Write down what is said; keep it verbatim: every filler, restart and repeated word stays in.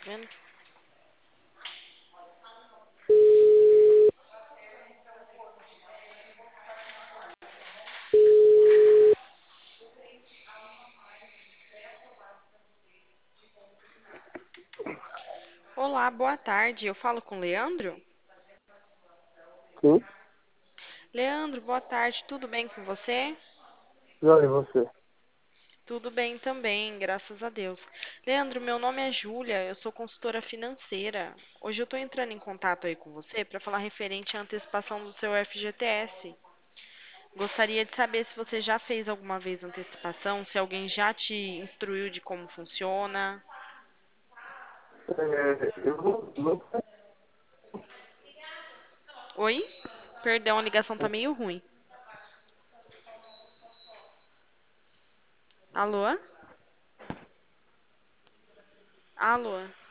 vendo? Olá, boa tarde. Eu falo com o Leandro? Sim, Leandro, boa tarde. Tudo bem com você? já e você? Tudo bem também, graças a Deus. Leandro, meu nome é Júlia, eu sou consultora financeira. Hoje eu estou entrando em contato aí com você para falar referente à antecipação do seu F G T S. Gostaria de saber se você já fez alguma vez antecipação, se alguém já te instruiu de como funciona. É, eu não, não Oi? Perdão, a ligação tá meio ruim. Alô? Alô?